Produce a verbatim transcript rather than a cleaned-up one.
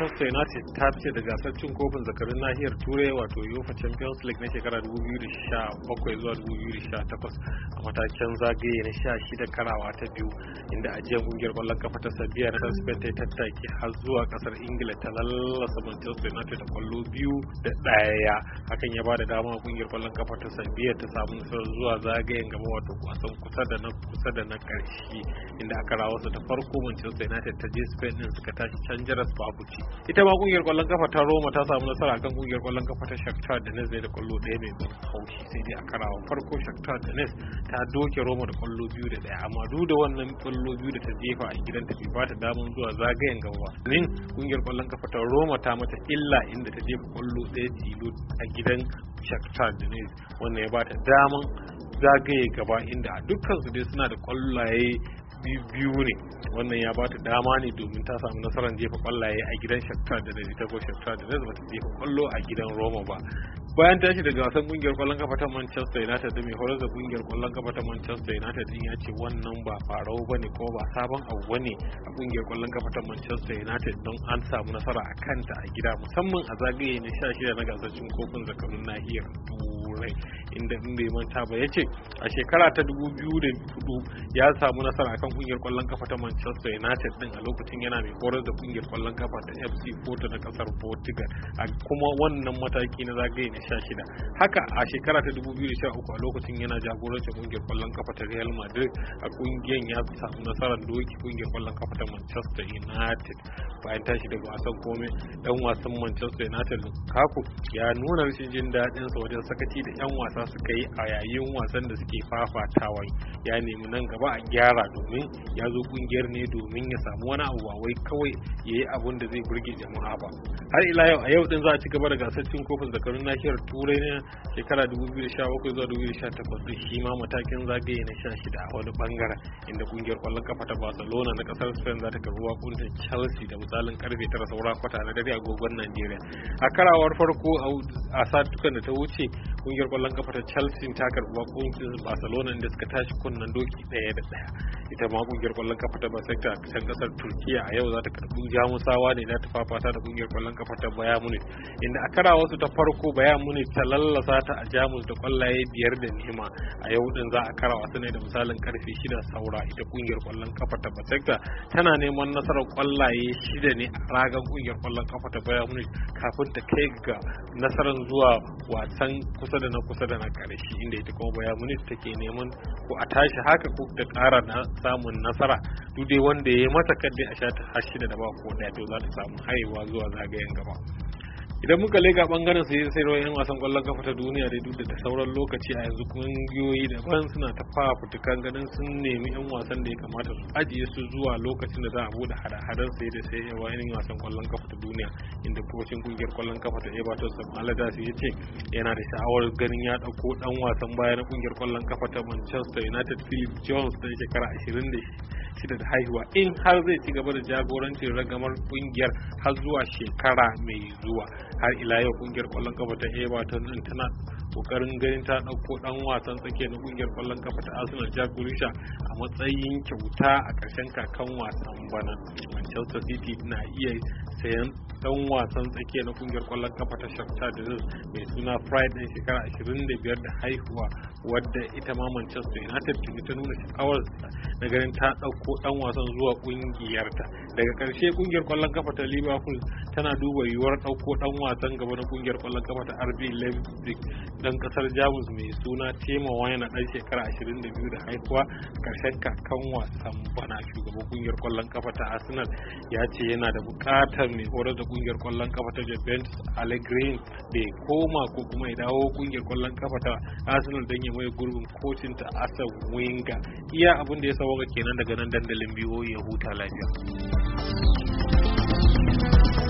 Manchester United ta fice da gasar cin kofin zakarun nahiyar Turai wato UEFA Champions League na shekara dubu biyu da sha bakwai zuwa dubu biyu da sha takwas a matakin zagaye na sha shida karawa ta biyu, inda ajiyar kungiyar kwallon kafa ta Sevilla na Spain ta tattaki har zuwa kasar Ingila ta lallasa Manchester United da kwallo biyu da ɗaya. Hakan ya bada dama kungiyar kwallon kafa ta Sevilla ta samu nasarar zuwa zagayen gaba wato wasan kusa da na kusa da na karshe, inda aka rawa su ta farko Manchester United ta je Spain din suka tashi can jaras babu ci. Ita ma kungiyar kwallon kafa ta Roma ta samu nasara akan kungiyar kwallon kafa ta Shakhtar Donetsk da kwallo ɗaya mai ban haushi, sai dai aka rawa farko Shakhtar Donetsk ta doke Roma da kwallo biyu da ɗaya, amma duk da wannan kwallo biyu da ta jefa a gidanta bai ba ta damar zuwa zagayen gaba. Nin kungiyar kwallon kafa ta Roma ta mata illa inda ta jefa kwallo ɗaya tilo a gidan Shakhtar Donetsk, wannan ya ba ta damar zagaye gaba, inda a dukkan su dai suna da kwallaye biyu ne. Wannan ya bata dama ne domin ta samu nasarar jefa kwallaye a gidan Shakhtar da ita ko Shakhtar da bata jefa kwallo a gidan Roma ba. Bayan tashi daga wasan kungiyar kwallon kafa ta Manchester United da mai horar da kungiyar kwallon kafa ta Manchester United din ya ce wannan ba farau bane ko ba sabon abu bane a kungiyar kwallon kafa ta Manchester United don an samu nasara a kanta a gida, musamman a zagaye na sha shida na gasar cin kofin zakarun nahiyar Turai, inda in bai manta ba yace a shekara ta dubu biyu da hudu ya samu nasara akan kungiyar kwallon kafa ta Manchester United din a lokacin yana mai horar da kungiyar kwallon kafa ta F C Porto na kasar Portugal a kuma wannan mataki na zagaye na sha shida. Haka a shekara ta dubu biyu da sha uku a lokacin yana jagorancin kungiyar kwallon kafa ta Real Madrid a kungiyar ya samu nasarar doki kungiyar kwallon kafa ta Manchester United. Bayan tashi daga wasan komai dan wasan Manchester United Lukaku ya nuna rashin jin daɗin sa wajen sakaci da yan wasa suka yi a yayin wasan da suke fafatawa. Ya nemi nan gaba a gyara domin ya zo kungiyar ne domin ya samu wani abu ba wai kawai yayi abun da zai burge jama'a ba. Har ila yau a yau din za a ci gaba da gasar cin kofin zakarun nahiyar Turai na shekara dubu biyu da sha bakwai zuwa dubu biyu da sha takwas din shi ma matakin zagaye na sha shida a wani bangaren, inda kungiyar kwallon kafa ta Barcelona na kasar Spain za ta karbi wakuncin Chelsea da misalin karfe tara saura kwata na dare agogon Najeriya. A karawar farko a satukan da ta wuce kungiyar kwallon kafa ta Chelsea ta karbi wakuncin Barcelona inda suka tashi kunnen doki daya da daya. Ita ma kungiyar kwallon kafa ta Besiktas a can kasar Turkiya a yau za ta karbi Jamusawa ne za ta fafata da kungiyar kwallon kafa ta Bayern Munich, inda a karawar su ta farko Bayern Munich ta lallasa ta a Jamus da kwallaye biyar da nema. A yau din za a kara wasu ne da misalin karfe shida saura. Ita kungiyar kwallon kafa ta Besiktas tana neman nasarar kwallaye shida ne a ragan kungiyar kwallon kafa ta Bayern Munich kafin ta kai ga nasarar zuwa wasan kusa da na kusa da na karshe, inda ita kuma Bayern Munich take neman ko a tashi haka ko ta kara na samun nasara, duk dai wanda ya yi mata kaddi a sha ta shida da ba ko daya to za ta samu haihuwa zuwa zagayen gaba. Idan muka lega bangaren sai sai yan wasan kwallon kafa ta duniya dai duk da sauran lokaci a yanzu kungiyoyi daban suna ta fafutukan ganin sun nemi yan wasan da ya kamata su ajiye su zuwa lokacin da za a bude hada-hadar sai da sai yawa yan wasan kwallon kafa ta duniya, inda kocin kungiyar kwallon kafa ta Everton Sam Allardyce ya ce yana da sha'awar ganin ya dauko dan wasan baya na kungiyar kwallon kafa ta Manchester United Philip Jones da shekara ashirin da shida da haihuwa in har zai ci gaba da jagorancin ragamar kungiyar har zuwa shekara mai zuwa. Har ila yau kungiyar kwallon kafa ta Everton din tana kokarin ganin ta dauko dan wasan tsakiya na kungiyar kwallon kafa ta Arsenal Jack Grealish a matsayin kyauta a karshen kakan wasan bana. Manchester City na iya sayan dan wasan tsakiya na kungiyar kwallon kafa ta Shakhtar Donetsk mai suna Pride din shekara ashirin da biyar da haihuwa, wadda ita ma Manchester United ta nuna sha'awar na ganin ta dauko dan wasan zuwa kungiyarta. Daga karshe kungiyar kwallon kafa ta Liverpool tana duba yiwuwar dauko dan wasan gaba na kungiyar kwallon kafa ta R B Leipzig dan kasar Jamus mai suna Timo Werner dan shekara ashirin da biyu da haihuwa karshen kakan wasan bana. Shugaban kungiyar kwallon kafa ta Arsenal ya ce yana da bukatar mai horar da kungiyar kwallon kafa ta Juventus Allegri da ya koma ko kuma ya dawo kungiyar kwallon kafa ta Arsenal don ya mai gurbin kocin ta Arsene Wenger. Iya abin da ya sauka kenan daga nan dandalin biyo ya huta lafiya.